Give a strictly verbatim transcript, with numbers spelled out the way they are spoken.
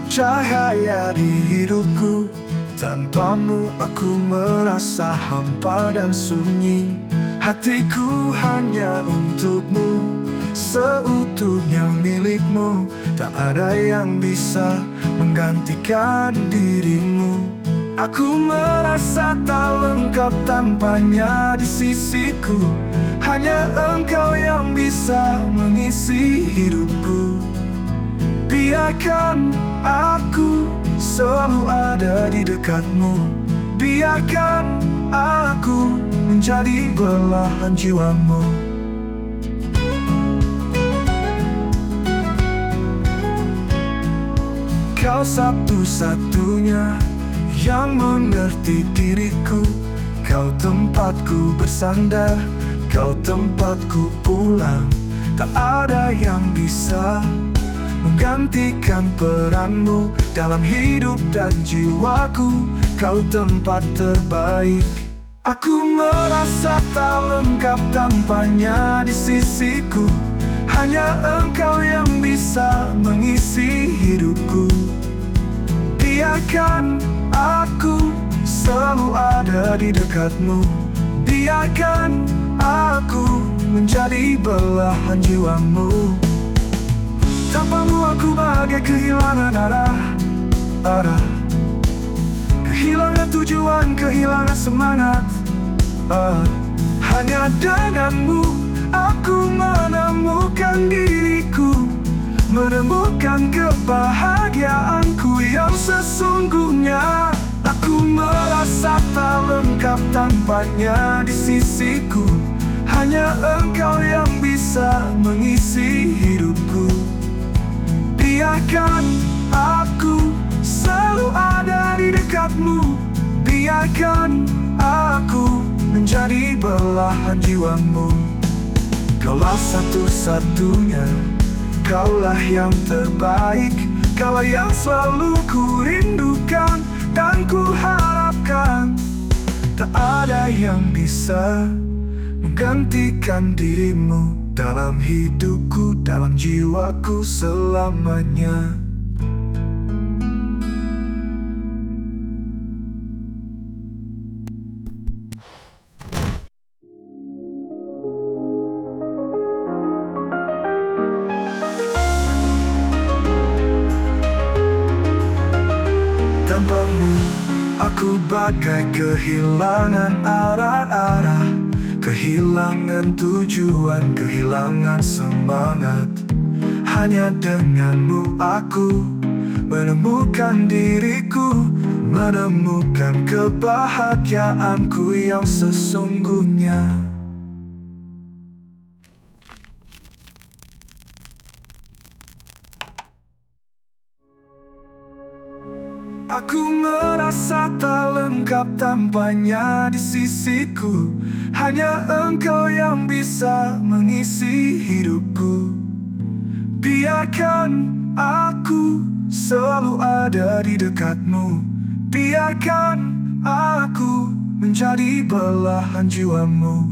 cahaya di hidupku. Tanpamu aku merasa hampa dan sunyi. Hatiku hanya untukmu, seutuhnya milikmu. Tak ada yang bisa menggantikan dirimu. Aku merasa tak lengkap tanpanya di sisiku. Hanya engkau yang bisa mengisi hidupku. Biarkan aku selalu ada di dekatmu. Biarkan aku menjadi belahan jiwamu. Kau satu-satunya yang mengerti diriku. Kau tempatku bersandar, kau tempatku pulang. Tak ada yang bisa menggantikan peranmu dalam hidup dan jiwaku. Kau tempat terbaik. Aku merasa tak lengkap tanpanya di sisiku. Hanya engkau yang bisa mengisi hidupku. Biarkan aku selalu ada di dekatmu. Biarkan aku menjadi belahan jiwamu. Tanpamu aku bagai kehilangan arah, arah. Kehilangan tujuan, kehilangan semangat. uh, Hanya denganmu aku menemukan diriku. Menemukan kebahagiaanku yang sesungguhnya. Aku merasa tak lengkap tanpanya di sisiku. Hanya engkau yang bisa mengisi hidupku. Biarkan aku selalu ada di dekatmu. Biarkan aku menjadi belahan jiwamu. Kaulah satu-satunya, kaulah yang terbaik. Kaulah yang selalu ku rindukan dan ku harapkan. Tak ada yang bisa menggantikan dirimu dalam hidupku, dalam jiwaku selamanya. Tanpamu aku bagai kehilangan arah-arah. Kehilangan tujuan, kehilangan semangat. Hanya denganmu aku menemukan diriku. Menemukan kebahagiaanku yang sesungguhnya. Aku merasa tak lengkap tanpanya di sisiku. Hanya engkau yang bisa mengisi hidupku. Biarkan aku selalu ada di dekatmu. Biarkan aku menjadi belahan jiwamu.